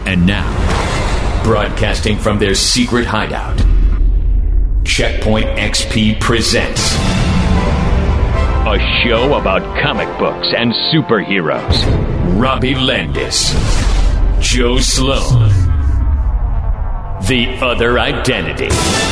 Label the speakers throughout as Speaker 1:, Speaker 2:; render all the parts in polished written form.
Speaker 1: And now, broadcasting from their secret hideout, Checkpoint XP presents
Speaker 2: a show about comic books and superheroes.
Speaker 1: Robbie Landis, Joe Sloan, The Other Identity.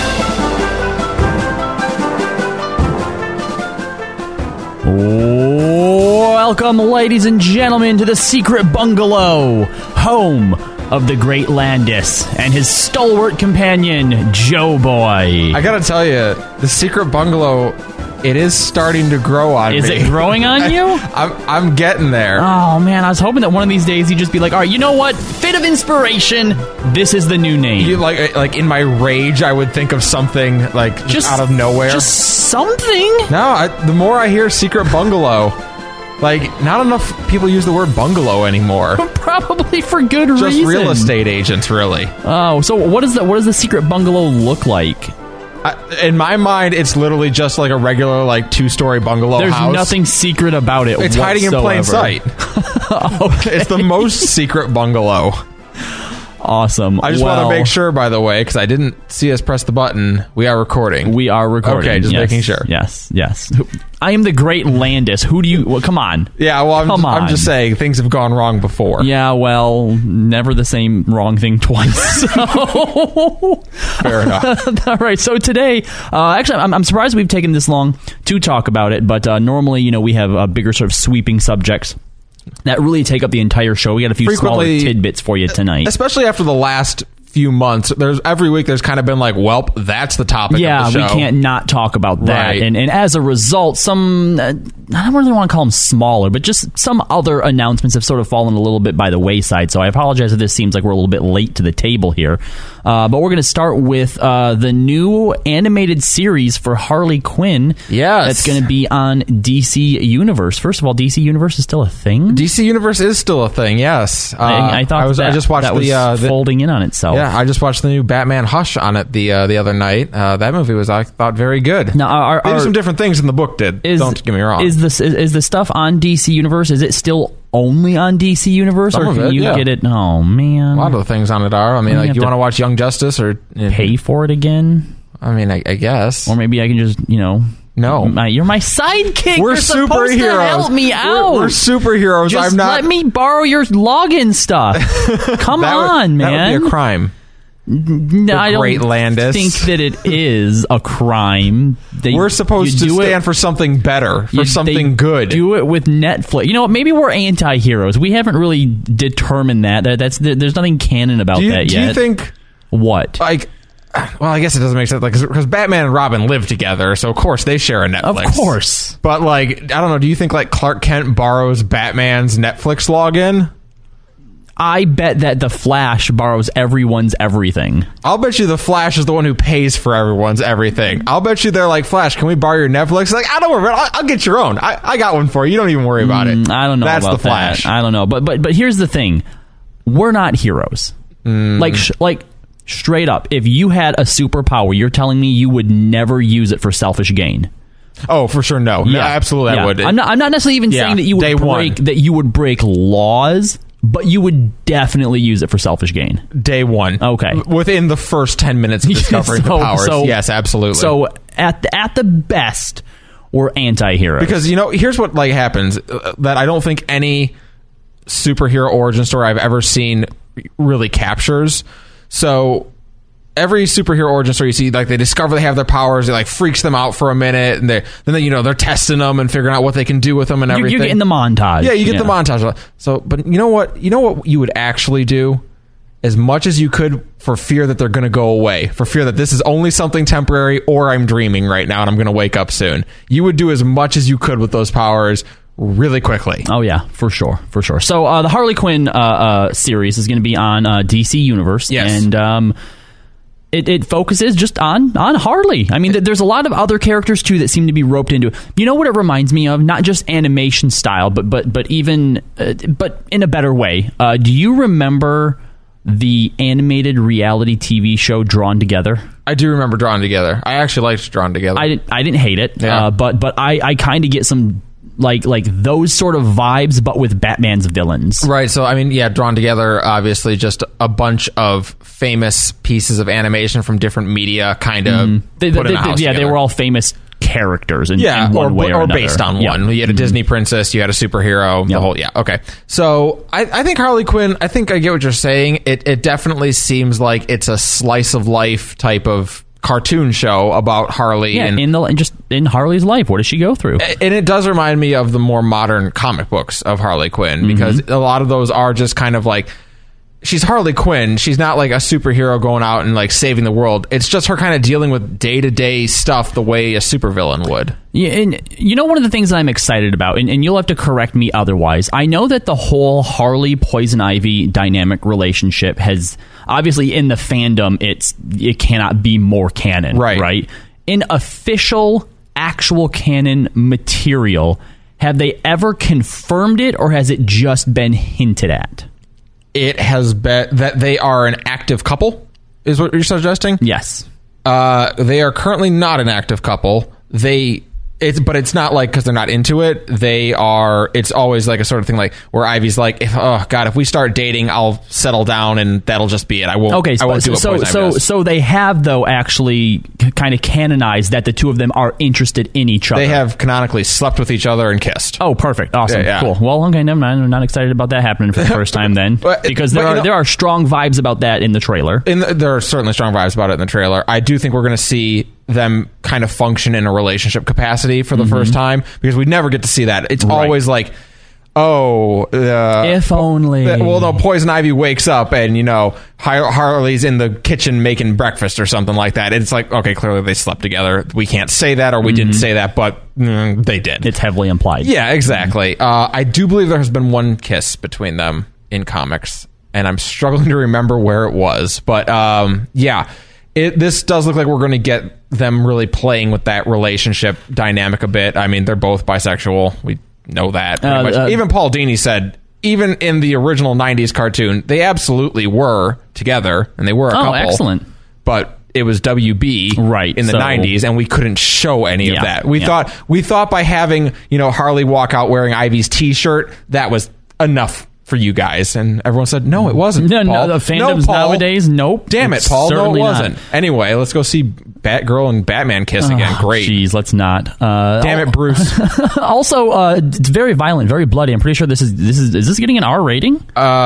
Speaker 3: Welcome, ladies and gentlemen, to the Secret Bungalow, home of the great Landis and his stalwart companion, Joe Boy.
Speaker 4: I gotta tell you, the Secret Bungalow, it is starting to grow on me.
Speaker 3: Is it growing on you?
Speaker 4: I'm getting there.
Speaker 3: Oh, man, I was hoping that one of these days you'd just be like, all right, you know what? Fit of inspiration, this is the new name.
Speaker 4: You like in my rage, I would think of something like just out of nowhere.
Speaker 3: Just something?
Speaker 4: No, the more I hear Secret Bungalow, like, not enough people use the word bungalow anymore.
Speaker 3: Probably for good reason.
Speaker 4: Just real estate agents, really.
Speaker 3: Oh, so what does the Secret Bungalow look like?
Speaker 4: In my mind, it's literally just like a regular, like, 2-story bungalow
Speaker 3: There's
Speaker 4: house.
Speaker 3: There's nothing secret about it.
Speaker 4: It's hiding in plain sight.
Speaker 3: Okay.
Speaker 4: It's the most secret bungalow.
Speaker 3: Awesome.
Speaker 4: I just want to make sure, by the way, because I didn't see us press the button. We are recording.
Speaker 3: We are recording.
Speaker 4: Okay, just making sure.
Speaker 3: Yes. I am the great Landis. Who do you... Well, come on.
Speaker 4: Yeah, well, I'm just saying, things have gone wrong before.
Speaker 3: Yeah, well, never the same wrong thing twice. So.
Speaker 4: Fair enough.
Speaker 3: All right, so today... actually, I'm surprised we've taken this long to talk about it, but normally, we have bigger sort of sweeping subjects that really take up the entire show. We got a few smaller tidbits for you tonight.
Speaker 4: Especially after the last few months, every week there's kind of been like, welp, that's the topic of the show.
Speaker 3: Yeah, we can't not talk about that.
Speaker 4: Right.
Speaker 3: And as a result, some, I don't really want to call them smaller, but just some other announcements have sort of fallen a little bit by the wayside. So I apologize if this seems like we're a little bit late to the table here. But we're going to start with the new animated series for Harley Quinn.
Speaker 4: Yes.
Speaker 3: That's going to be on DC Universe. First of all, DC Universe is still a thing?
Speaker 4: DC Universe is still a thing, yes.
Speaker 3: I thought I just watched that was folding in on itself.
Speaker 4: Yeah, I just watched the new Batman Hush on it the other night. That movie was, I thought, very good.
Speaker 3: Now,
Speaker 4: maybe some different things than the book did. Don't get me wrong.
Speaker 3: Is the stuff on DC Universe, is it still only on DC Universe?
Speaker 4: Some
Speaker 3: or can
Speaker 4: of it,
Speaker 3: you get it? Oh, man.
Speaker 4: A lot of the things on it are. I mean, like, you want to watch Young Justice or...
Speaker 3: pay for it again?
Speaker 4: I mean, I guess.
Speaker 3: Or maybe I can just,
Speaker 4: No.
Speaker 3: You're my sidekick.
Speaker 4: We're
Speaker 3: You're supposed
Speaker 4: superheroes.
Speaker 3: to help me out.
Speaker 4: We're superheroes.
Speaker 3: Just
Speaker 4: I'm not...
Speaker 3: let me borrow your login stuff. Come on, man.
Speaker 4: That would be a crime.
Speaker 3: No, I don't
Speaker 4: Landis.
Speaker 3: think that it is a crime.
Speaker 4: We're supposed to stand for something better, for something good.
Speaker 3: Do it with Netflix. You know what? Maybe we're anti-heroes. We haven't really determined that. There's nothing canon about that yet.
Speaker 4: Do you think...
Speaker 3: What?
Speaker 4: Like... Well, I guess it doesn't make sense, because Batman and Robin live together, so of course they share a Netflix.
Speaker 3: Of course.
Speaker 4: But, like, I don't know, do you think, like, Clark Kent borrows Batman's Netflix login?
Speaker 3: I bet that the Flash borrows everyone's everything.
Speaker 4: I'll bet you the Flash is the one who pays for everyone's everything. I'll bet you they're like, Flash, can we borrow your Netflix? Like, I don't worry about it. I'll get your own. I got one for you. You don't even worry about it.
Speaker 3: I don't know
Speaker 4: That's
Speaker 3: about
Speaker 4: the Flash.
Speaker 3: That. I don't know. But here's the thing. We're not heroes. Like straight up, if you had a superpower, you're telling me you would never use it for selfish gain.
Speaker 4: Oh, for sure, no. Yeah. Absolutely, I would.
Speaker 3: I'm not necessarily even saying that you would break laws, but you would definitely use it for selfish gain.
Speaker 4: Day one.
Speaker 3: Okay.
Speaker 4: Within the first 10 minutes of discovering the powers. Yes, absolutely.
Speaker 3: So at the best, we're anti-heroes.
Speaker 4: Because, here's what happens that I don't think any superhero origin story I've ever seen really captures. So every superhero origin story you see, like, they discover they have their powers, it freaks them out for a minute, and they're testing them and figuring out what they can do with them and everything.
Speaker 3: You're getting the montage.
Speaker 4: Yeah, you get the montage. So, but you know what you would actually do? As much as you could, for fear that they're going to go away, for fear that this is only something temporary, or I'm dreaming right now and I'm going to wake up soon. You would do as much as you could with those powers really quickly.
Speaker 3: Oh, yeah, for sure. So the Harley Quinn series is going to be on DC Universe.
Speaker 4: Yes.
Speaker 3: And it focuses just on Harley. I mean, there's a lot of other characters, too, that seem to be roped into it. You know what it reminds me of? Not just animation style, but even but in a better way. Do you remember the animated reality TV show Drawn Together?
Speaker 4: I do remember Drawn Together. I actually liked Drawn Together.
Speaker 3: I didn't hate it,
Speaker 4: yeah.
Speaker 3: But I kind of get some like those sort of vibes, but with Batman's villains.
Speaker 4: Right. So, I mean, yeah, drawn together, obviously, just a bunch of famous pieces of animation from different media kind of put in a house together.
Speaker 3: They were all famous characters in one way or another.
Speaker 4: Based on one. You had a Disney princess, you had a superhero, the whole, okay. So I think Harley Quinn, I think I get what you're saying. It definitely seems like it's a slice of life type of cartoon show about Harley.
Speaker 3: Yeah, in Harley's life. What does she go through?
Speaker 4: And it does remind me of the more modern comic books of Harley Quinn, because a lot of those are just kind of like, she's Harley Quinn. She's not like a superhero going out and like saving the world. It's just her kind of dealing with day-to-day stuff the way a supervillain would.
Speaker 3: Yeah, and one of the things that I'm excited about, and you'll have to correct me otherwise, I know that the whole Harley Poison Ivy dynamic relationship has, obviously in the fandom, it cannot be more canon, right? In official, actual canon material, have they ever confirmed it, or has it just been hinted at?
Speaker 4: It has been that they are an active couple, is what you're suggesting?
Speaker 3: Yes.
Speaker 4: They are currently not an active couple. But it's not like because they're not into it. It's always like a sort of thing like where Ivy's like, if we start dating, I'll settle down and that'll just be it. I won't. Okay, I won't do what Poison Ivy does.
Speaker 3: So they have though actually kind of canonized that the two of them are interested in each other.
Speaker 4: They have canonically slept with each other and kissed.
Speaker 3: Oh, perfect, awesome, cool. Well, okay, never mind. I'm not excited about that happening for the first time then, because there are strong vibes about that in the trailer.
Speaker 4: There are certainly strong vibes about it in the trailer. I do think we're going to see them kind of function in a relationship capacity for the first time, because we never get to see that. It's always like, if only. Poison Ivy wakes up and Harley's in the kitchen making breakfast or something like that. It's like, okay, clearly they slept together. We can't say that, or we didn't say that, but they did.
Speaker 3: It's heavily implied.
Speaker 4: Yeah, exactly. I do believe there has been one kiss between them in comics, and I'm struggling to remember where it was, but this does look like we're going to get them really playing with that relationship dynamic a bit. I mean, they're both bisexual. We know that pretty much. Even Paul Dini said, even in the original 90s cartoon, they absolutely were together, and they were a couple. Oh,
Speaker 3: excellent.
Speaker 4: But it was WB in the 90s, and we couldn't show any of that. We thought by having, Harley walk out wearing Ivy's t-shirt, that was enough for you guys, and everyone said no, it wasn't.
Speaker 3: No, the fandoms nowadays, nope.
Speaker 4: Damn it, Paul, no, it wasn't. Not. Anyway, let's go see Batgirl and Batman kiss again. Great.
Speaker 3: Jeez, let's not.
Speaker 4: Damn it, Bruce.
Speaker 3: Also, it's very violent, very bloody. I'm pretty sure is this getting an R rating?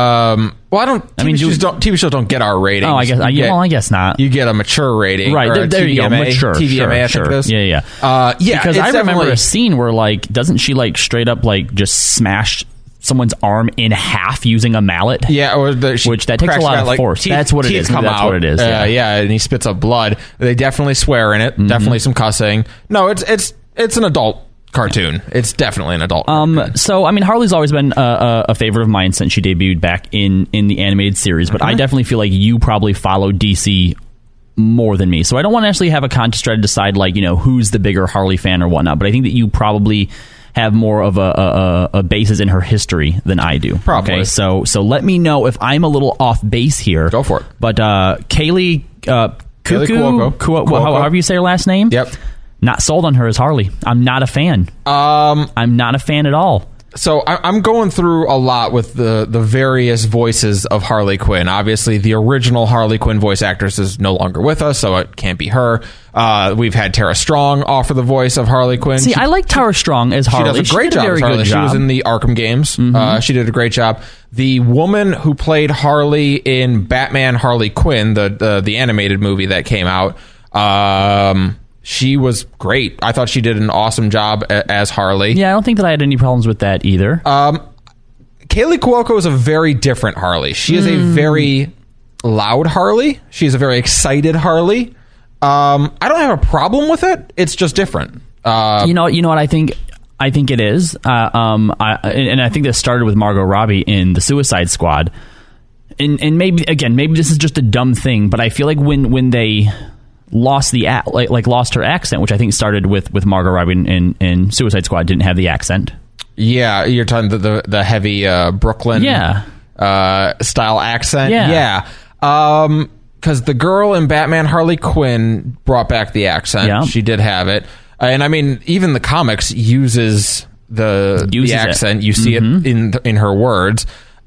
Speaker 4: TV shows don't get R ratings.
Speaker 3: Oh, I guess not.
Speaker 4: You get a mature rating,
Speaker 3: right? There you go, mature.
Speaker 4: TVMA, I think it is.
Speaker 3: Yeah. Because I remember a scene where doesn't she straight up just smash someone's arm in half using a mallet?
Speaker 4: Yeah,
Speaker 3: which that takes a lot of force. That's what it is. That's what it is.
Speaker 4: And he spits up blood. They definitely swear in it. Definitely some cussing. No, it's an adult cartoon. It's definitely an adult cartoon.
Speaker 3: So I mean, Harley's always been a favorite of mine since she debuted back in the animated series, but I definitely feel like you probably follow DC more than me, so I don't want to actually have a contest try to decide who's the bigger Harley fan or whatnot, but I think that you probably have more of a basis in her history than I do.
Speaker 4: Probably.
Speaker 3: Okay, so let me know if I'm a little off base here.
Speaker 4: Go for it.
Speaker 3: But Kaylee Cuoco, however you say her last name.
Speaker 4: Yep.
Speaker 3: Not sold on her as Harley. I'm not a fan. I'm not a fan at all.
Speaker 4: So I'm going through a lot with the various voices of Harley Quinn. Obviously, the original Harley Quinn voice actress is no longer with us, so it can't be her. We've had Tara Strong offer the voice of Harley Quinn.
Speaker 3: See, I like Tara Strong as Harley.
Speaker 4: She does a great job as Harley. She was in the Arkham games. She did a great job. The woman who played Harley in Batman Harley Quinn, the animated movie that came out, she was great. I thought she did an awesome job as Harley.
Speaker 3: Yeah, I don't think that I had any problems with that either.
Speaker 4: Kaylee Cuoco is a very different Harley. She is a very loud Harley. She's a very excited Harley. I don't have a problem with it. It's just different.
Speaker 3: You know what I think? I think it is. And I think this started with Margot Robbie in The Suicide Squad. And maybe this is just a dumb thing, but I feel like when they lost lost her accent, which I think started with Margot Robbie in Suicide Squad, didn't have the accent.
Speaker 4: Yeah, you're talking the heavy Brooklyn style accent.
Speaker 3: Yeah.
Speaker 4: Because the girl in Batman Harley Quinn brought back the accent. Yeah. She did have it. And I mean, even the comics uses
Speaker 3: Uses
Speaker 4: accent. You see it in her words.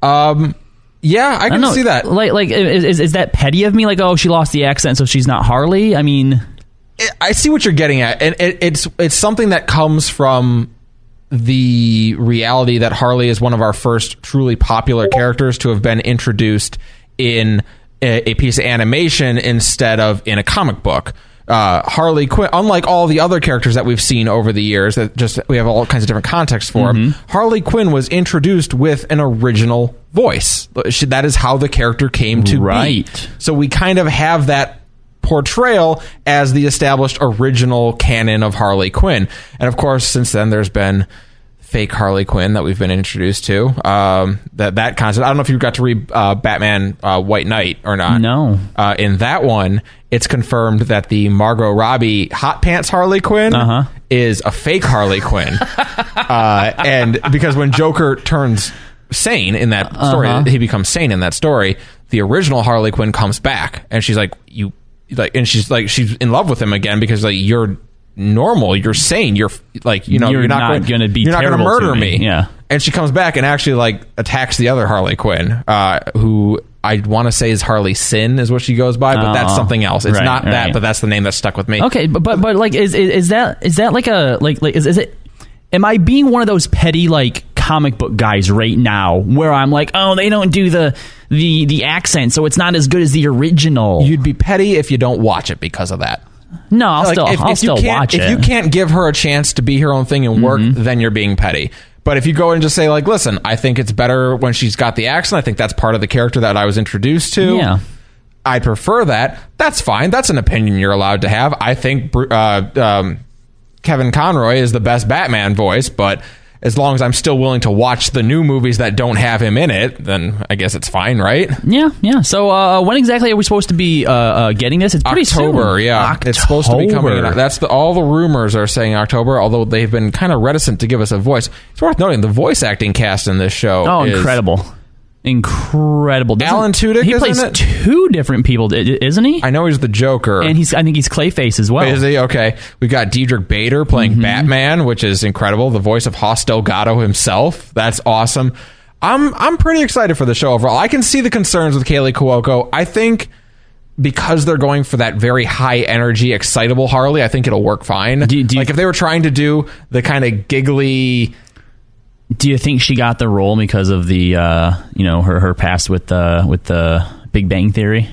Speaker 4: Yeah, I can see that.
Speaker 3: Like, is that petty of me? Like, oh, she lost the accent, so she's not Harley? I mean,
Speaker 4: I see what you're getting at, and it's something that comes from the reality that Harley is one of our first truly popular characters to have been introduced in a piece of animation instead of in a comic book. Harley Quinn, unlike all the other characters that we've seen over the years, we have all kinds of different contexts for them. Harley Quinn was introduced with an original voice. That is how the character came to be. So we kind of have that portrayal as the established original canon of Harley Quinn. And of course, since then, there's been fake Harley Quinn that we've been introduced to. That concept. I don't know if you got to read Batman White Knight or not.
Speaker 3: No.
Speaker 4: In that one, it's confirmed that the Margot Robbie hot pants Harley Quinn is a fake Harley Quinn. And because when Joker turns sane in that story, he becomes sane in that story, the original Harley Quinn comes back, and she's like, she's in love with him again because like, you're normal, you're sane, you're like, you're not going to murder me.
Speaker 3: Yeah.
Speaker 4: And she comes back and actually like attacks the other Harley Quinn, who I want to say is Harley Sin is what she goes by, but that's something else. It's not that, but that's the name that stuck with me.
Speaker 3: Okay, but like is that like a like is it? Am I being one of those petty like comic book guys right now where I'm like, oh, they don't do the accent, so it's not as good as the original?
Speaker 4: You'd be petty if you don't watch it because of that.
Speaker 3: No, I'll still watch it.
Speaker 4: If you can't give her a chance to be her own thing and work, then you're being petty. But if you go and just say, like, listen, I think it's better when she's got the accent. I think that's part of the character that I was introduced to.
Speaker 3: Yeah.
Speaker 4: I prefer that. That's fine. That's an opinion you're allowed to have. I think Kevin Conroy is the best Batman voice, but as long as I'm still willing to watch the new movies that don't have him in it, then I guess it's fine, right?
Speaker 3: Yeah. So when exactly are we supposed to be getting this? It's pretty
Speaker 4: October,
Speaker 3: soon.
Speaker 4: Yeah.
Speaker 3: October.
Speaker 4: It's supposed to be coming. That's all the rumors are saying October, although they've been kind of reticent to give us a voice. It's worth noting the voice acting cast in this show is
Speaker 3: incredible.
Speaker 4: Alan Tudyk,
Speaker 3: he plays two different people, isn't he?
Speaker 4: I know he's the Joker,
Speaker 3: and I think he's Clayface as well.
Speaker 4: Is he? Okay, we got Diedrich Bader playing Batman, which is incredible. The voice of Hoss Delgado himself. That's awesome. I'm pretty excited for the show overall. I can see the concerns with Kaley Cuoco. I think because they're going for that very high energy, excitable Harley, I think it'll work fine. Like if they were trying to do the kind of giggly.
Speaker 3: Do you think she got the role because of the her past with the Big Bang Theory?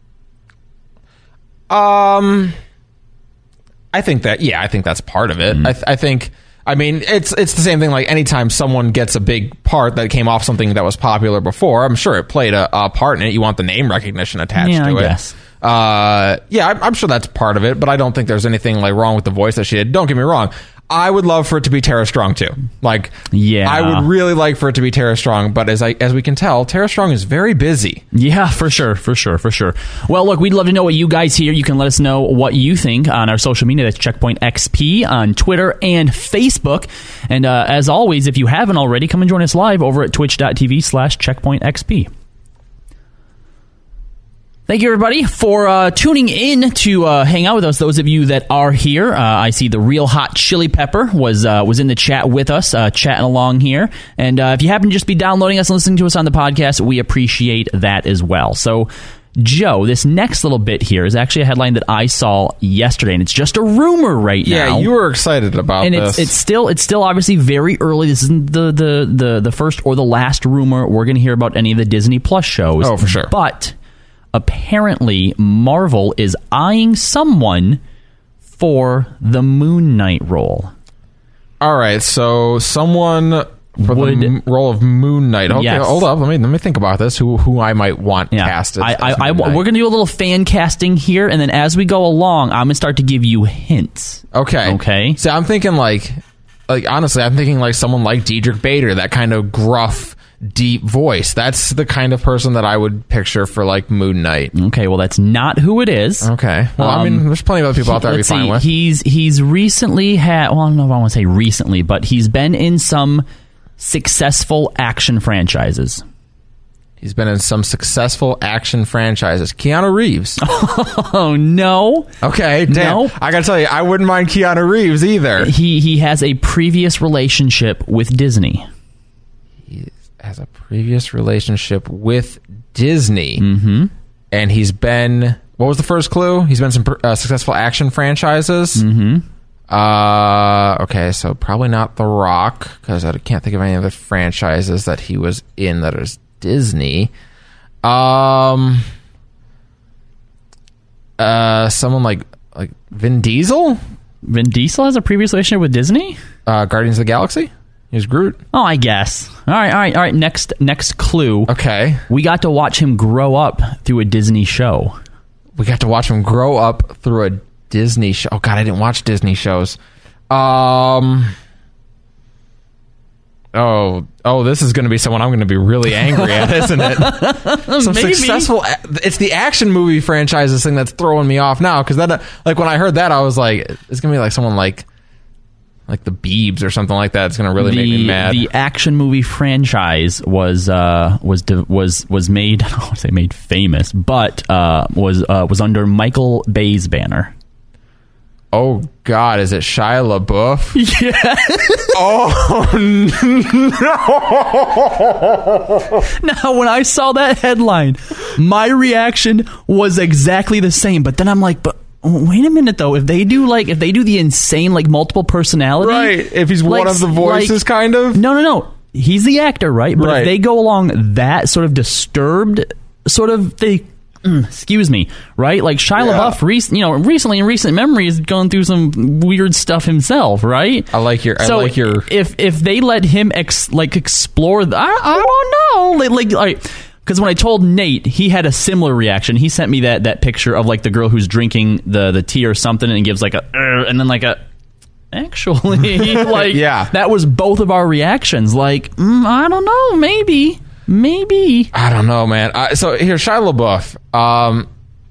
Speaker 4: I think that's part of it. I think it's the same thing. Like anytime someone gets a big part that came off something that was popular before, I'm sure it played a part in it. You want the name recognition attached to it.
Speaker 3: Guess.
Speaker 4: I'm sure that's part of it, but I don't think there's anything like wrong with the voice that she did. Don't get me wrong. I would love for it to be Tara Strong too. I would really like for it to be Tara Strong, but as we can tell, Tara Strong is very busy.
Speaker 3: Yeah, for sure. Well, look, we'd love to know what you guys hear. You can let us know what you think on our social media. That's Checkpoint XP on Twitter and Facebook. And as always, if you haven't already, come and join us live over at twitch.tv/CheckpointXP. Thank you, everybody, for tuning in to hang out with us. Those of you that are here, I see the Real Hot Chili Pepper was in the chat with us, chatting along here. And if you happen to just be downloading us and listening to us on the podcast, we appreciate that as well. So, Joe, this next little bit here is actually a headline that I saw yesterday, and it's just a rumor now.
Speaker 4: Yeah, you were excited about this.
Speaker 3: And it's still obviously very early. This isn't the first or the last rumor we're going to hear about any of the Disney Plus shows.
Speaker 4: Oh, for sure.
Speaker 3: But apparently Marvel is eyeing someone for the Moon Knight role.
Speaker 4: All right, so someone for the role of Moon Knight. Okay,
Speaker 3: yes.
Speaker 4: Hold up. Let me think about this. Who I might want cast as
Speaker 3: we're going to do a little fan casting here, and then as we go along, I'm going to start to give you hints.
Speaker 4: Okay. So I'm thinking like honestly, I'm thinking like someone like Diedrich Bader, that kind of gruff, deep voice. That's the kind of person that I would picture for like Moon Knight.
Speaker 3: Okay, well that's not who it is.
Speaker 4: Okay. Well, I mean, there's plenty of other people out there I'd be fine with.
Speaker 3: He's recently had, well, I don't know if I want to say recently, but he's been in some successful action franchises.
Speaker 4: He's been in some successful action franchises. Keanu Reeves.
Speaker 3: Oh, no.
Speaker 4: Okay, damn.
Speaker 3: No.
Speaker 4: I gotta tell you, I wouldn't mind Keanu Reeves either.
Speaker 3: He has a previous relationship with Disney.
Speaker 4: He has a previous relationship with Disney. Mm-hmm. And he's been... What was the first clue? He's been some successful action franchises. Mm-hmm. Okay, so probably not The Rock, because I can't think of any other franchises that he was in that is Disney. Someone like Vin Diesel?
Speaker 3: Vin Diesel has a previous relationship with Disney?
Speaker 4: Guardians of the Galaxy? He was Groot.
Speaker 3: Oh, I guess. All right. Next clue.
Speaker 4: Okay.
Speaker 3: We got to watch him grow up through a Disney show.
Speaker 4: We got to watch him grow up through a Disney show. Oh, God, I didn't watch Disney shows. Oh, this is going to be someone I'm going to be really angry at, isn't it? Some
Speaker 3: Maybe.
Speaker 4: successful... It's the action movie franchises thing that's throwing me off now, because then, like, when I heard that, I was like, it's going to be like someone like the Biebs or something like that. It's going to really make me mad.
Speaker 3: The action movie franchise was made. I don't want to say made famous, but was under Michael Bay's banner.
Speaker 4: Oh God, is it Shia LaBeouf?
Speaker 3: Yeah.
Speaker 4: Oh no!
Speaker 3: Now, when I saw that headline, my reaction was exactly the same. But then I'm like, but wait a minute though. If they do the insane like multiple personality,
Speaker 4: right? If he's one of the voices, kind of.
Speaker 3: No. He's the actor, right? But
Speaker 4: right.
Speaker 3: If they go along that sort of disturbed sort of thing. Excuse me, right? Like Shia LaBeouf, recently in recent memory, has gone through some weird stuff himself, right?
Speaker 4: I like your.
Speaker 3: If they let him explore, I don't know, like because when I told Nate, he had a similar reaction. He sent me that picture of like the girl who's drinking the tea or something, and gives like a and then like a. Actually, like that was both of our reactions. Like I don't know, maybe.
Speaker 4: I don't know, man. So here, Shia LaBeouf.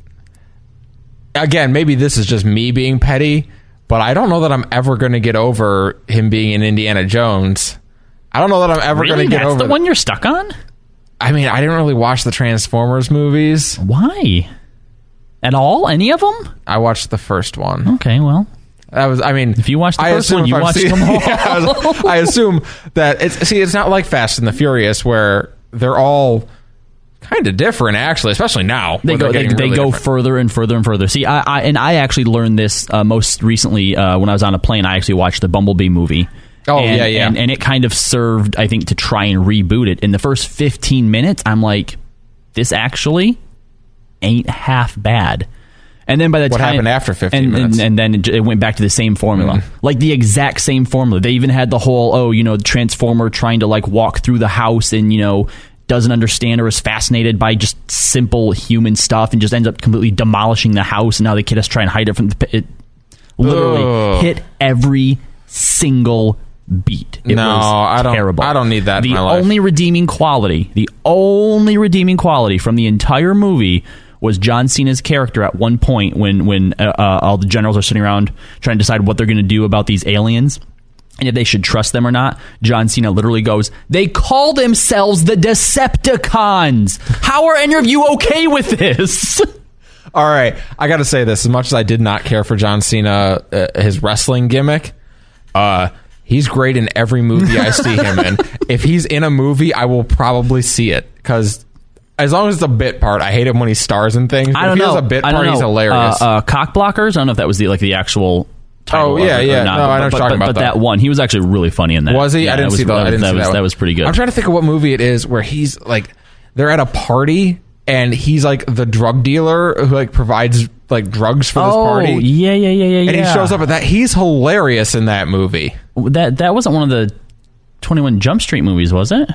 Speaker 4: Again, maybe this is just me being petty, but I don't know that I'm ever going to get over him being in Indiana Jones. I don't know that I'm ever going to get over.
Speaker 3: That's the one you're stuck on?
Speaker 4: I mean, I didn't really watch the Transformers movies.
Speaker 3: Why? At all? Any of them?
Speaker 4: I watched the first one.
Speaker 3: Okay, well.
Speaker 4: If
Speaker 3: you watch the first one, you watched them all.
Speaker 4: I assume that it's not like Fast and the Furious where they're all kind of different, actually, especially now.
Speaker 3: They go further and further and further. See, I actually learned this most recently when I was on a plane. I actually watched the Bumblebee movie.
Speaker 4: Oh, yeah.
Speaker 3: And it kind of served, I think, to try and reboot it. In the first 15 minutes, I'm like, this actually ain't half bad. And then by the time...
Speaker 4: What happened after 15 minutes?
Speaker 3: And then it went back to the same formula. Like the exact same formula. They even had the whole, Transformer trying to like walk through the house and, doesn't understand or is fascinated by just simple human stuff and just ends up completely demolishing the house. And now the kid has to try and hide it from it. Literally hit every single beat. It was terrible.
Speaker 4: I don't need that in my life.
Speaker 3: The only redeeming quality from the entire movie was John Cena's character at one point when all the generals are sitting around trying to decide what they're going to do about these aliens and if they should trust them or not. John Cena literally goes, "They call themselves the Decepticons. How are any of you okay with this?"
Speaker 4: All right, I got to say this. As much as I did not care for John Cena, his wrestling gimmick, he's great in every movie I see him in. If he's in a movie, I will probably see it because... As long as it's a bit part, I hate him when he stars in things.
Speaker 3: I don't know.
Speaker 4: If he has a bit part, he's hilarious.
Speaker 3: Cock blockers. I don't know if that was the actual title.
Speaker 4: Oh yeah.
Speaker 3: Or not,
Speaker 4: No, I know what you're talking about.
Speaker 3: But that one, he was actually really funny in that.
Speaker 4: Was he?
Speaker 3: Yeah,
Speaker 4: I didn't see that.
Speaker 3: That was pretty good.
Speaker 4: I'm trying to think of what movie it is where he's like, they're at a party and he's like the drug dealer who like provides like drugs for this party.
Speaker 3: Yeah.
Speaker 4: And he shows up at that. He's hilarious in that movie.
Speaker 3: That wasn't one of the 21 Jump Street movies, was it?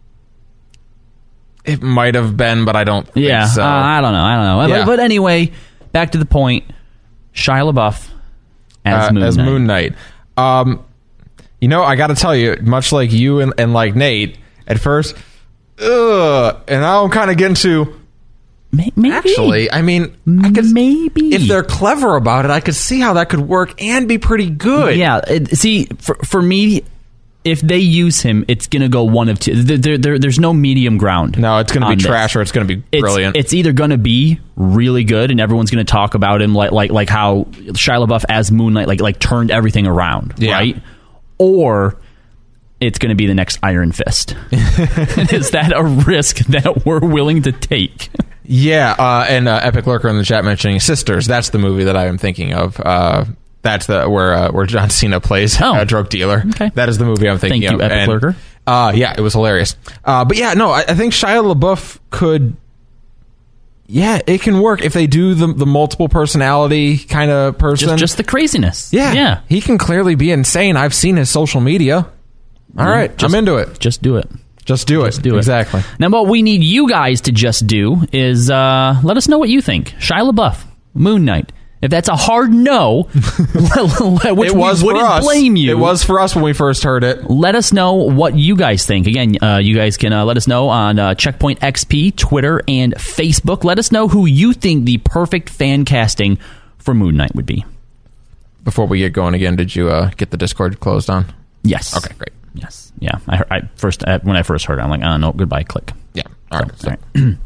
Speaker 4: It might have been, but I don't think so.
Speaker 3: I don't know.
Speaker 4: Yeah.
Speaker 3: But anyway, back to the point. Shia LaBeouf as
Speaker 4: Moon Knight. I got to tell you, much like you and like Nate, at first, and now I'm kind of getting to...
Speaker 3: Maybe.
Speaker 4: Actually, I mean,
Speaker 3: maybe
Speaker 4: if they're clever about it, I could see how that could work and be pretty good.
Speaker 3: Yeah. See, for me... if they use him, it's going to go one of two. There's no medium ground.
Speaker 4: No, it's going to be trash or it's going to be brilliant.
Speaker 3: It's either going to be really good and everyone's going to talk about him like how Shia LaBeouf as Moon Knight like turned everything around, right? Or it's going to be the next Iron Fist. Is that a risk that we're willing to take?
Speaker 4: Yeah, and Epic Lurker in the chat mentioning Sisters. That's the movie that I am thinking of. That's where John Cena plays a drug dealer.
Speaker 3: Okay.
Speaker 4: That is the movie I'm thinking of.
Speaker 3: Thank you, Epic Lurker.
Speaker 4: Yeah, it was hilarious. But yeah, no, I think Shia LaBeouf could... Yeah, it can work if they do the multiple personality kind of person.
Speaker 3: Just the craziness.
Speaker 4: Yeah. He can clearly be insane. I've seen his social media. All right, I'm into it.
Speaker 3: Just do it.
Speaker 4: Just do it. Exactly.
Speaker 3: Now, what we need you guys to just do is let us know what you think. Shia LaBeouf, Moon Knight. If that's a hard no, which
Speaker 4: it was
Speaker 3: we wouldn't blame you.
Speaker 4: It was for us when we first heard it.
Speaker 3: Let us know what you guys think. Again, you guys can let us know on Checkpoint XP, Twitter, and Facebook. Let us know who you think the perfect fan casting for Moon Knight would be.
Speaker 4: Before we get going again, did you get the Discord closed on?
Speaker 3: Yes.
Speaker 4: Okay, great.
Speaker 3: Yes. Yeah. I first when I first heard it, I'm like, oh no, goodbye, click.
Speaker 4: Yeah. All right.
Speaker 3: All right.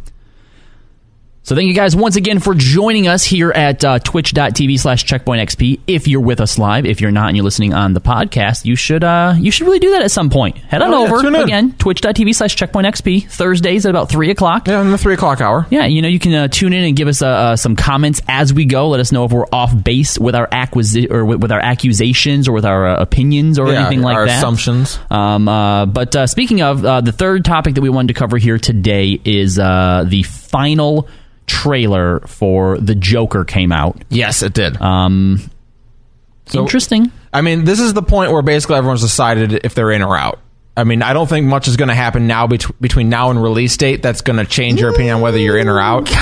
Speaker 3: So thank you guys once again for joining us here at twitch.tv/checkpointxp. If you're with us live, if you're not and you're listening on the podcast, you should really do that at some point. Head on over again, twitch.tv/checkpointxp, Thursdays at about 3 o'clock.
Speaker 4: Yeah, in the 3 o'clock hour.
Speaker 3: Yeah, you can tune in and give us some comments as we go. Let us know if we're off base with our with our accusations or with our opinions or anything like that.
Speaker 4: Our assumptions.
Speaker 3: But speaking of, the third topic that we wanted to cover here today is the final trailer for The Joker came out.
Speaker 4: Yes, it did.
Speaker 3: Interesting.
Speaker 4: I mean, this is the point where basically everyone's decided if they're in or out. I mean, I don't think much is going to happen now between now and release date that's going to change your opinion on whether you're in or out.
Speaker 3: Kinda.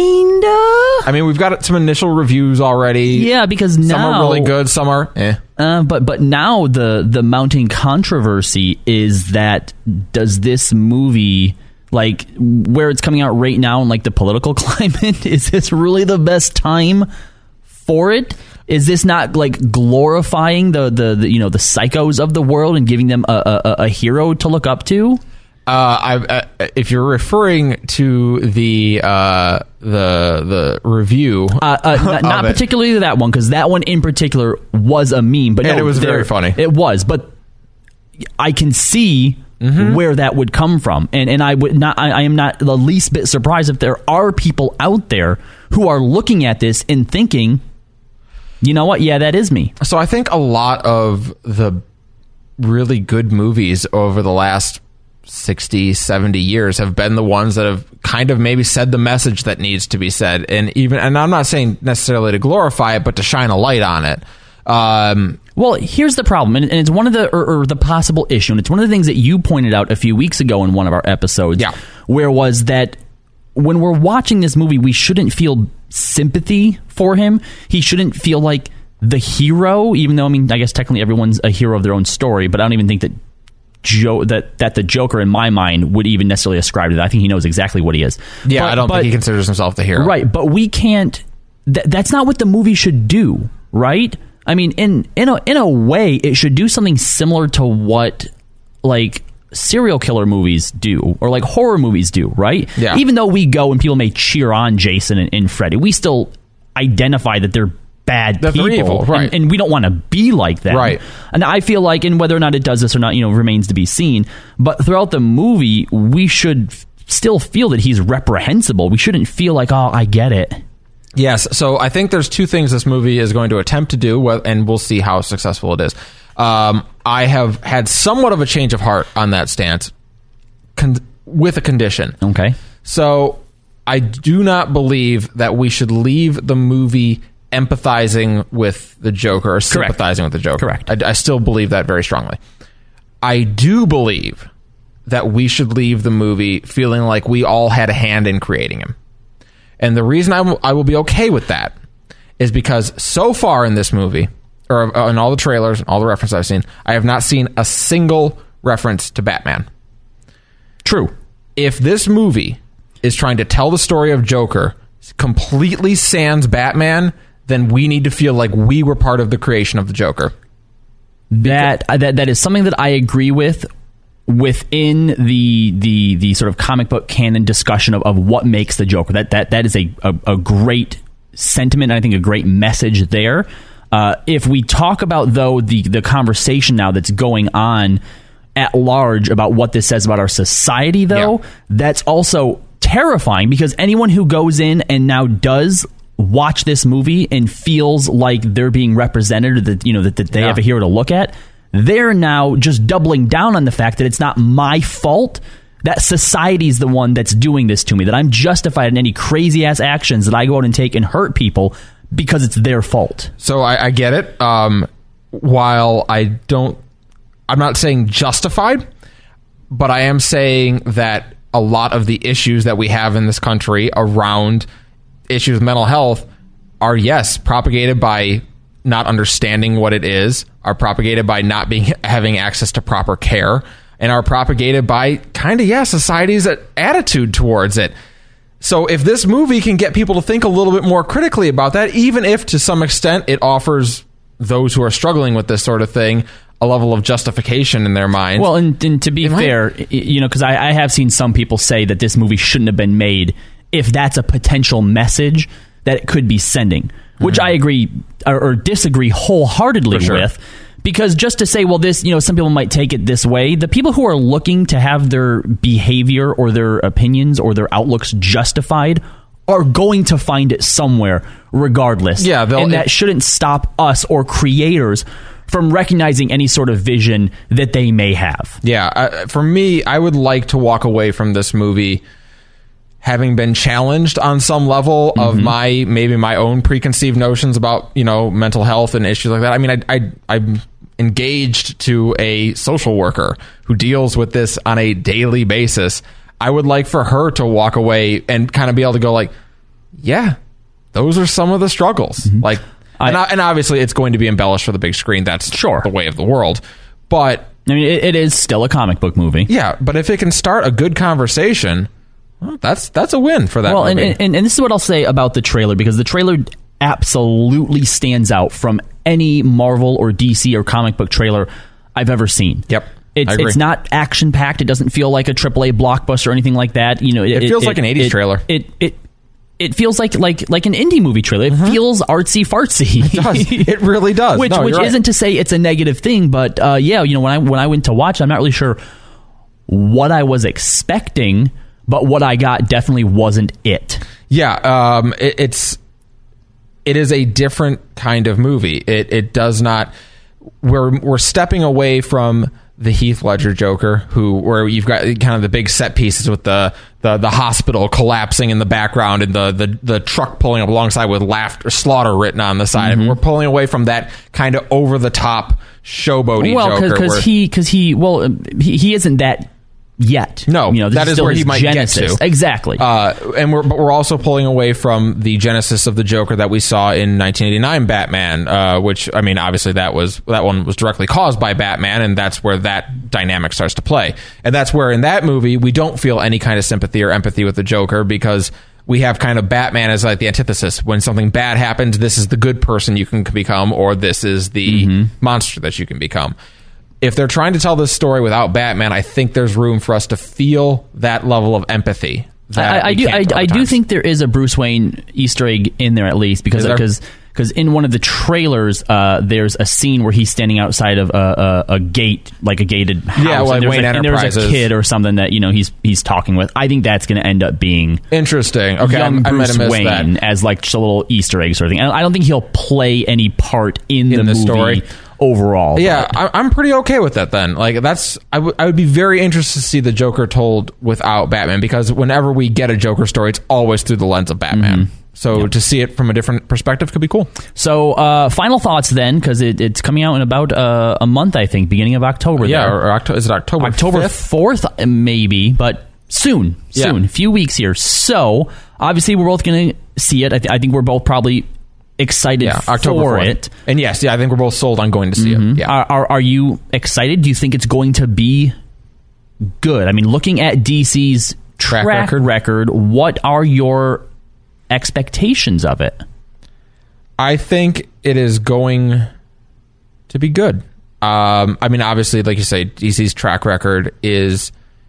Speaker 4: I mean, we've got some initial reviews already.
Speaker 3: Yeah, because now
Speaker 4: some are really good, some are
Speaker 3: but now the mounting controversy is that does this movie, like where it's coming out right now in like the political climate, is this really the best time for it? Is this not like glorifying the psychos of the world and giving them a hero to look up to?
Speaker 4: If you're referring to the review,
Speaker 3: not particularly that one, because that one in particular was a meme, but
Speaker 4: and it was very funny.
Speaker 3: It was, but I can see where that would come from, and I am not the least bit surprised if there are people out there who are looking at this and thinking, you know what? Yeah, that is me.
Speaker 4: So I think a lot of the really good movies over the last 60, 70 years have been the ones that have kind of maybe said the message that needs to be said, and I'm not saying necessarily to glorify it, but to shine a light on it.
Speaker 3: Well, here's the problem, and it's one of the possible issue, and it's one of the things that you pointed out a few weeks ago in one of our episodes, where was that when we're watching this movie, we shouldn't feel sympathy for him. He shouldn't feel like the hero, even though, I mean, I guess technically everyone's a hero of their own story, but I don't even think that that the Joker, in my mind, would even necessarily ascribe to that. I think he knows exactly what he is.
Speaker 4: Yeah, I don't think he considers himself the hero.
Speaker 3: Right, but we can't... that's not what the movie should do, right? I mean, in a way, it should do something similar to what, like, serial killer movies do, or like horror movies do, right?
Speaker 4: Yeah.
Speaker 3: Even though we go and people may cheer on Jason and Freddy, we still identify that they're bad people,
Speaker 4: evil, right?
Speaker 3: And we don't want to be like them,
Speaker 4: right?
Speaker 3: And I feel like, and whether or not it does this or not, remains to be seen. But throughout the movie, we should still feel that he's reprehensible. We shouldn't feel like, oh, I get it.
Speaker 4: Yes, so I think there's two things this movie is going to attempt to do, and we'll see how successful it is. I have had somewhat of a change of heart on that stance with a condition.
Speaker 3: Okay.
Speaker 4: So I do not believe that we should leave the movie empathizing with the Joker or sympathizing with the Joker.
Speaker 3: Correct.
Speaker 4: I still believe that very strongly. I do believe that we should leave the movie feeling like we all had a hand in creating him. And the reason I will be okay with that is because so far in this movie, or in all the trailers and all the references I've seen, I have not seen a single reference to Batman.
Speaker 3: True.
Speaker 4: If this movie is trying to tell the story of Joker completely sans Batman, then we need to feel like we were part of the creation of the Joker.
Speaker 3: That is something that I agree with within the sort of comic book canon discussion of what makes the Joker. That is a great sentiment, and I think a great message there. If we talk about, though, the conversation now that's going on at large about what this says about our society, though, that's also terrifying, because anyone who goes in and now does watch this movie and feels like they're being represented, or that they have a hero to look at, they're now just doubling down on the fact that it's not my fault, that society's the one that's doing this to me, that I'm justified in any crazy ass actions that I go out and take and hurt people because it's their fault.
Speaker 4: So I get it. While I'm not saying justified, but I am saying that a lot of the issues that we have in this country around issues with mental health are, yes, propagated by not understanding what it is, are propagated by not having access to proper care, and are propagated by society's attitude towards it. So if this movie can get people to think a little bit more critically about that, even if to some extent it offers those who are struggling with this sort of thing a level of justification in their minds. Well,
Speaker 3: and to be fair, because I have seen some people say that this movie shouldn't have been made if that's a potential message that it could be sending, which I agree or disagree wholeheartedly with. Because just to say, well, this, some people might take it this way, the people who are looking to have their behavior or their opinions or their outlooks justified are going to find it somewhere regardless.
Speaker 4: Yeah,
Speaker 3: and that shouldn't stop us or creators from recognizing any sort of vision that they may have.
Speaker 4: Yeah, for me, I would like to walk away from this movie having been challenged on some level of maybe my own preconceived notions about, mental health and issues like that. I mean, I'm engaged to a social worker who deals with this on a daily basis. I would like for her to walk away and kind of be able to go like, yeah, those are some of the struggles. Like, and obviously it's going to be embellished for the big screen. That's the way of the world. But
Speaker 3: I mean, it is still a comic book movie.
Speaker 4: Yeah, but if it can start a good conversation, well, that's a win for that movie.
Speaker 3: And this is what I'll say about the trailer, because the trailer absolutely stands out from any Marvel or DC or comic book trailer I've ever seen.
Speaker 4: Yep.
Speaker 3: It's not action packed. It doesn't feel like a AAA blockbuster or anything like that.
Speaker 4: It feels like an 80s trailer.
Speaker 3: It feels like an indie movie trailer. It feels artsy fartsy.
Speaker 4: It does. It really does.
Speaker 3: Which isn't to say it's a negative thing, but when I went to watch, I'm not really sure what I was expecting, but what I got definitely wasn't it.
Speaker 4: Yeah, it is a different kind of movie. It does not. We're stepping away from the Heath Ledger Joker, where you've got kind of the big set pieces with the hospital collapsing in the background and the truck pulling up alongside with slaughter written on the side. We're pulling away from that kind of over the top showboaty Joker.
Speaker 3: Because he isn't that yet.
Speaker 4: No, that is where he might
Speaker 3: Genesis.
Speaker 4: Get to.
Speaker 3: Exactly.
Speaker 4: And we're also pulling away from the genesis of the Joker that we saw in 1989 Batman, which, I mean, obviously that one was directly caused by Batman, and that's where that dynamic starts to play. And that's where in that movie we don't feel any kind of sympathy or empathy with the Joker, because we have kind of Batman as like the antithesis. When something bad happens, this is the good person you can become, or this is the monster that you can become. If they're trying to tell this story without Batman, I think there's room for us to feel that level of empathy.
Speaker 3: I do think there is a Bruce Wayne Easter egg in there, at least, because in one of the trailers, there's a scene where he's standing outside of a gate, like a gated house.
Speaker 4: Yeah, like Wayne Enterprises.
Speaker 3: And there's a kid or something that he's talking with. I think that's going to end up being
Speaker 4: interesting. Okay,
Speaker 3: young Bruce Wayne as like just a little Easter egg sort of thing. I don't think he'll play any part in the movie
Speaker 4: story
Speaker 3: overall.
Speaker 4: Yeah, I'm pretty okay with that then. Like, I would be very interested to see the Joker told without Batman, because whenever we get a Joker story, it's always through the lens of Batman. So to see it from a different perspective could be cool.
Speaker 3: So final thoughts then, because it's coming out in about a month, I think, beginning of October.
Speaker 4: Yeah, is it October
Speaker 3: 4th maybe, but soon, a few weeks here. So obviously we're both going to see it. I think we're both probably excited
Speaker 4: October
Speaker 3: for
Speaker 4: 4th.
Speaker 3: it.
Speaker 4: And yes, I think we're both sold on going to see it. Yeah.
Speaker 3: Are you excited? Do you think it's going to be good? I mean, looking at DC's track record, what are your expectations of it?
Speaker 4: I think it is going to be good. I mean, obviously, like you say, DC's track record is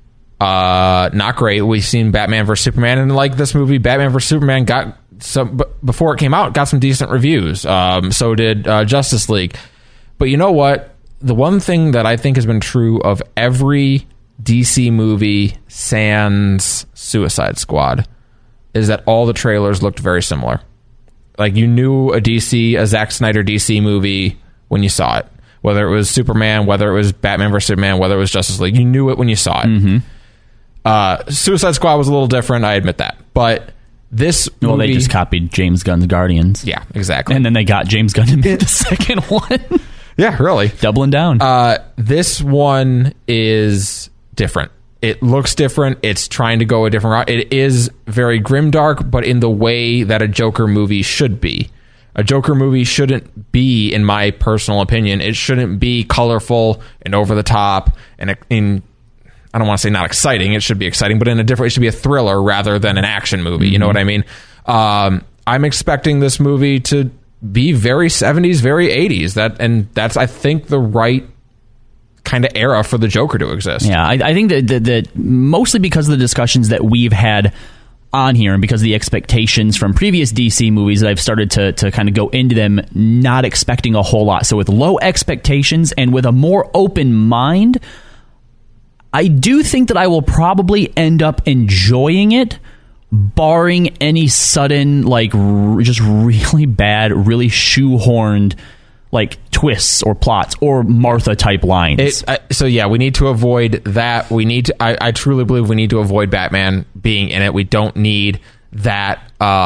Speaker 4: not great. We've seen Batman vs Superman, and like this movie, Batman vs Superman got some before it came out, got some decent reviews. So did Justice League. But you know what? The one thing that I think has been true of every DC movie sans Suicide Squad is that all the trailers looked very similar. Like, you knew a Zack Snyder DC movie when you saw it. Whether it was Superman, whether it was Batman vs Superman, whether it was Justice League, you knew it when you saw it.
Speaker 3: Mm-hmm.
Speaker 4: Suicide Squad was a little different, I admit that. But this movie...
Speaker 3: Well, they just copied James Gunn's Guardians.
Speaker 4: Yeah, exactly.
Speaker 3: And then they got James Gunn to make the second one.
Speaker 4: Yeah, really.
Speaker 3: Doubling down.
Speaker 4: This one is different. It looks different. It's trying to go a different route. It is very grimdark, but in the way that a Joker movie should be. A Joker movie shouldn't be, in my personal opinion, it shouldn't be colorful and over the top and I don't want to say not exciting. It should be exciting, but in a different, it should be a thriller rather than an action movie. Mm-hmm. You know what I mean? I'm expecting this movie to be very 70s, very 80s. That's I think the right kind of era for the Joker to exist.
Speaker 3: Yeah, I think that mostly because of the discussions that we've had on here and because of the expectations from previous DC movies, that I've started to kind of go into them not expecting a whole lot. So with low expectations and with a more open mind, I do think that I will probably end up enjoying it, barring any sudden, like, just really bad, really shoehorned, like, twists or plots or Martha type lines.
Speaker 4: So yeah, we need to avoid that. I truly believe we need to avoid Batman being in it. We don't need that.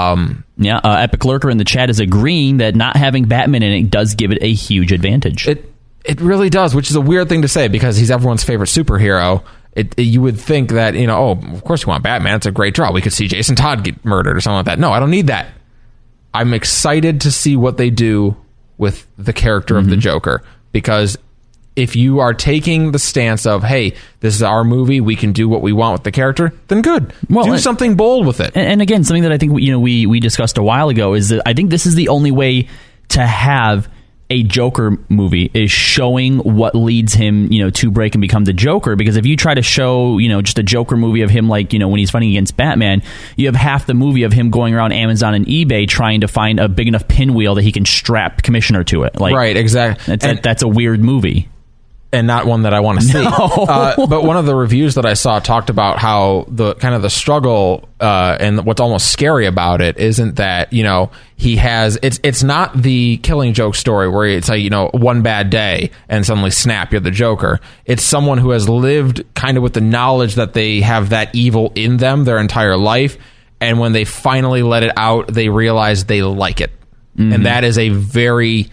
Speaker 3: Epic Lurker in the chat is agreeing that not having Batman in it does give it a huge advantage.
Speaker 4: It really does, which is a weird thing to say because he's everyone's favorite superhero. You would think that, of course you want Batman. It's a great draw. We could see Jason Todd get murdered or something like that. No, I don't need that. I'm excited to see what they do with the character of the Joker, because if you are taking the stance of, hey, this is our movie, we can do what we want with the character, then good. Well, do something bold with it.
Speaker 3: And again, something that I think we discussed a while ago is that I think this is the only way to have a Joker movie, is showing what leads him, to break and become the Joker. Because if you try to show, just a Joker movie of him, like, when he's fighting against Batman, you have half the movie of him going around Amazon and eBay trying to find a big enough pinwheel that he can strap Commissioner to it. Like, right, exactly. That's a weird movie.
Speaker 4: And not one that I want to see.
Speaker 3: No.
Speaker 4: But one of the reviews that I saw talked about how the kind of the struggle and what's almost scary about it isn't that, he has, it's not the Killing Joke story where it's like, one bad day and suddenly snap, you're the Joker. It's someone who has lived kind of with the knowledge that they have that evil in them their entire life. And when they finally let it out, they realize they like it. Mm-hmm. And that is a very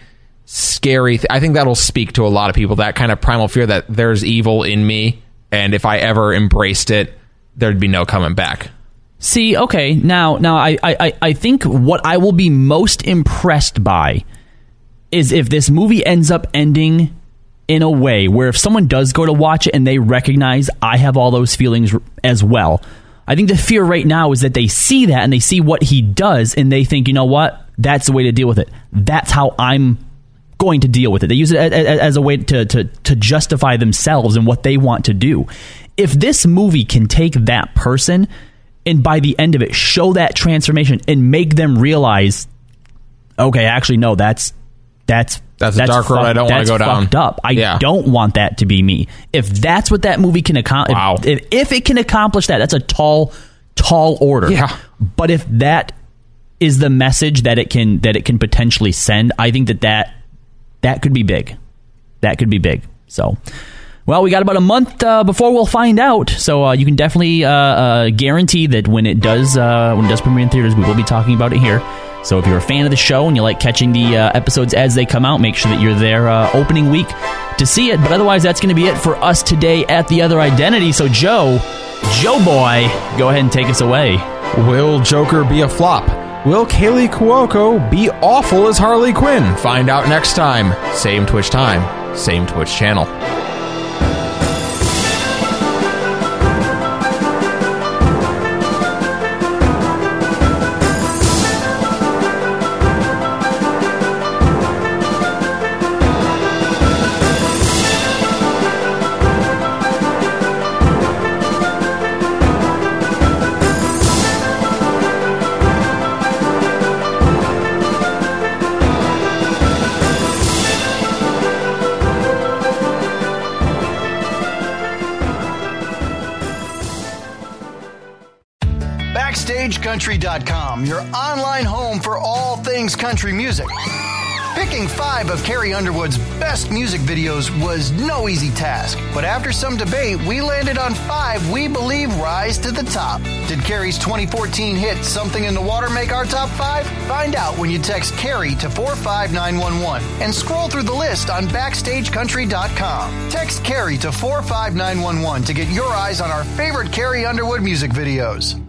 Speaker 4: scary I think that'll speak to a lot of people, that kind of primal fear that there's evil in me, and if I ever embraced it, there'd be no coming back.
Speaker 3: See, okay, now I think what I will be most impressed by is if this movie ends up ending in a way where if someone does go to watch it and they recognize I have all those feelings as well. I think the fear right now is that they see that and they see what he does and they think, you know what, that's the way to deal with it. That's how I'm going to deal with it. They use it as a way to justify themselves and what they want to do. If this movie can take that person and by the end of it show that transformation and make them realize, okay, actually no, that's a
Speaker 4: dark road I don't want to go down.
Speaker 3: Fucked up. I don't want that to be me. If that's what that movie can accomplish, if it can accomplish that, that's a tall order.
Speaker 4: Yeah.
Speaker 3: But if that is the message that it can potentially send, I think that could be big. That could be big. So, well, we got about a month before we'll find out. So you can definitely guarantee that when it does premiere in theaters, we will be talking about it here. So if you're a fan of the show and you like catching the episodes as they come out, make sure that you're there opening week to see it. But otherwise, that's going to be it for us today at The Other Identity. So Joe boy, go ahead and take us away.
Speaker 4: Will Joker be a flop? Will Kaylee Cuoco be awful as Harley Quinn? Find out next time. Same Twitch time, same Twitch channel.
Speaker 5: BackstageCountry.com, your online home for all things country music. Picking 5 of Carrie Underwood's best music videos was no easy task, but after some debate, we landed on 5 we believe rise to the top. Did Carrie's 2014 hit Something in the Water make our top 5? Find out when you text Carrie to 45911 and scroll through the list on BackstageCountry.com. Text Carrie to 45911 to get your eyes on our favorite Carrie Underwood music videos.